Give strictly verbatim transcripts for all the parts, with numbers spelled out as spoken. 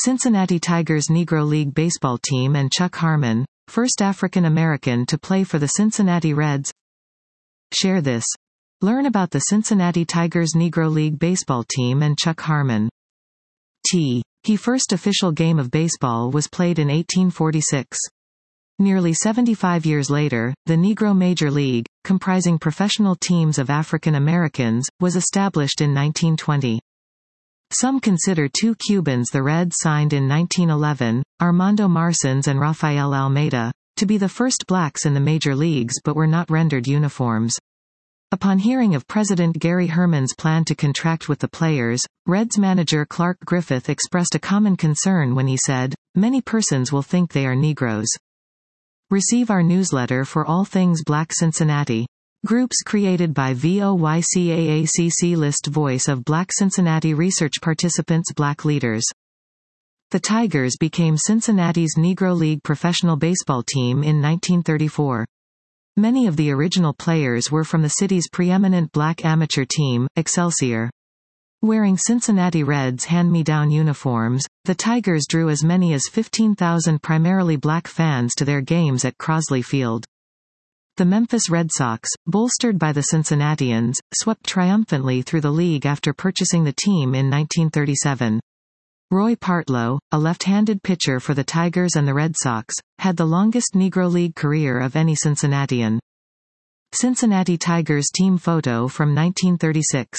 Cincinnati Tigers Negro League Baseball team and Chuck Harmon, first African American to play for the Cincinnati Reds. Share this. Learn about the Cincinnati Tigers Negro League Baseball team and Chuck Harmon. T. He first official game of baseball was played in eighteen forty-six. Nearly seventy-five years later, the Negro Major League, comprising professional teams of African Americans, was established in nineteen twenty. Some consider two Cubans the Reds signed in nineteen eleven, Armando Marsons and Rafael Almeida, to be the first blacks in the major leagues but were not rendered uniforms. Upon hearing of President Gary Herman's plan to contract with the players, Reds manager Clark Griffith expressed a common concern when he said, "Many persons will think they are Negroes." Receive our newsletter for all things Black Cincinnati. Groups created by V O Y C A A C C list voice of Black Cincinnati research participants Black leaders. The Tigers became Cincinnati's Negro League professional baseball team in nineteen thirty-four. Many of the original players were from the city's preeminent black amateur team, Excelsior. Wearing Cincinnati Reds hand-me-down uniforms, the Tigers drew as many as fifteen thousand primarily black fans to their games at Crosley Field. The Memphis Red Sox, bolstered by the Cincinnatians, swept triumphantly through the league after purchasing the team in nineteen thirty-seven. Roy Partlow, a left-handed pitcher for the Tigers and the Red Sox, had the longest Negro League career of any Cincinnatian. Cincinnati Tigers team photo from nineteen thirty-six.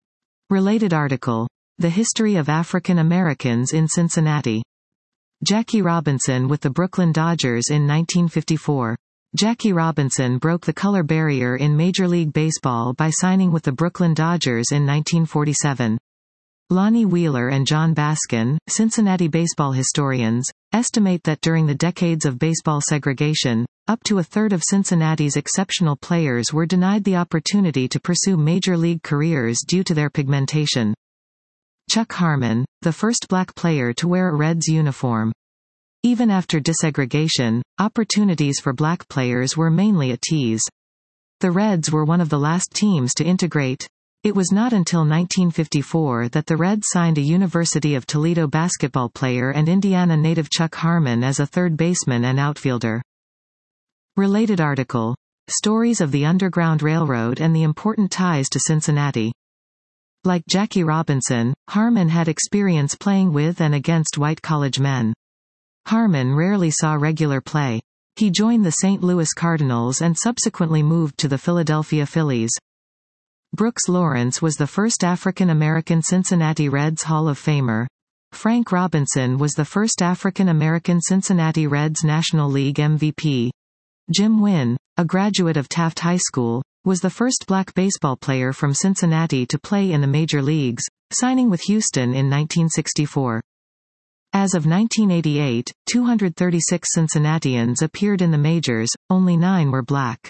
Related article. The History of African Americans in Cincinnati. Jackie Robinson with the Brooklyn Dodgers in nineteen fifty-four. Jackie Robinson broke the color barrier in Major League Baseball by signing with the Brooklyn Dodgers in nineteen forty-seven. Lonnie Wheeler and John Baskin, Cincinnati baseball historians, estimate that during the decades of baseball segregation, up to a third of Cincinnati's exceptional players were denied the opportunity to pursue major league careers due to their pigmentation. Chuck Harmon, the first black player to wear a Reds uniform. Even after desegregation, opportunities for black players were mainly a tease. The Reds were one of the last teams to integrate. It was not until nineteen fifty-four that the Reds signed a University of Toledo basketball player and Indiana native Chuck Harmon as a third baseman and outfielder. Related article. Stories of the Underground Railroad and the important ties to Cincinnati. Like Jackie Robinson, Harmon had experience playing with and against white college men. Harmon rarely saw regular play. He joined the Saint Louis Cardinals and subsequently moved to the Philadelphia Phillies. Brooks Lawrence was the first African-American Cincinnati Reds Hall of Famer. Frank Robinson was the first African-American Cincinnati Reds National League M V P. Jim Wynn, a graduate of Taft High School, was the first black baseball player from Cincinnati to play in the major leagues, signing with Houston in nineteen sixty-four. As of nineteen eighty-eight, two hundred thirty-six Cincinnatians appeared in the majors, only nine were black.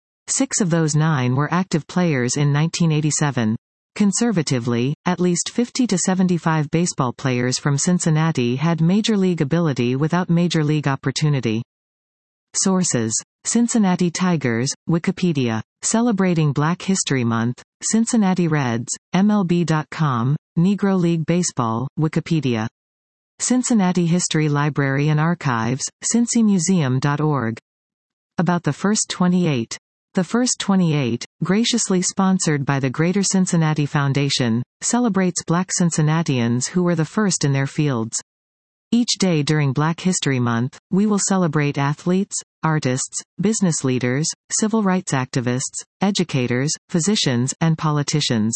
Six of those nine were active players in nineteen eighty-seven. Conservatively, at least fifty to seventy-five baseball players from Cincinnati had major league ability without major league opportunity. Sources. Cincinnati Tigers, Wikipedia. Celebrating Black History Month, Cincinnati Reds, M L B dot com, Negro League Baseball, Wikipedia. Cincinnati History Library and Archives, cincy museum dot org. About the First twenty-eight. The First twenty-eight, graciously sponsored by the Greater Cincinnati Foundation, celebrates Black Cincinnatians who were the first in their fields. Each day during Black History Month, we will celebrate athletes, artists, business leaders, civil rights activists, educators, physicians, and politicians.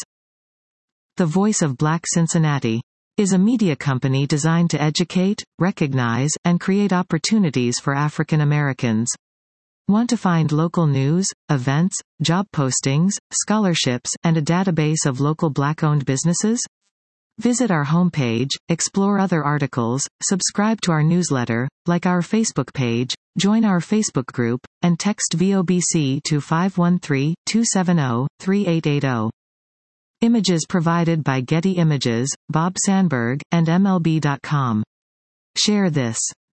The Voice of Black Cincinnati is a media company designed to educate, recognize, and create opportunities for African Americans. Want to find local news, events, job postings, scholarships, and a database of local black-owned businesses? Visit our homepage, explore other articles, subscribe to our newsletter, like our Facebook page, join our Facebook group, and text V O B C to five one three, two seven zero, three eight eight zero. Images provided by Getty Images, Bob Sandberg, and M L B dot com. Share this.